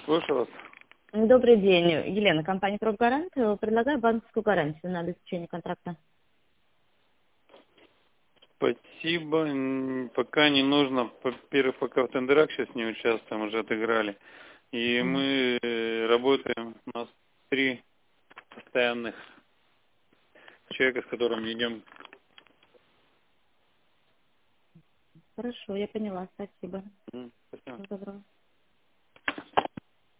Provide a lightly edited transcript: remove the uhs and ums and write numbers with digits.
Слушаю вас. Добрый день, Елена, компания «Пробгарант». Предлагаю банковскую гарантию на обеспечение контракта. Спасибо. Пока не нужно. Во-первых, пока в тендерах сейчас не участвуем, уже отыграли. И Мгм. мы работаем. У нас 3 постоянных человека, с которыми идем. Хорошо, я поняла, спасибо. Спасибо. Всего доброго.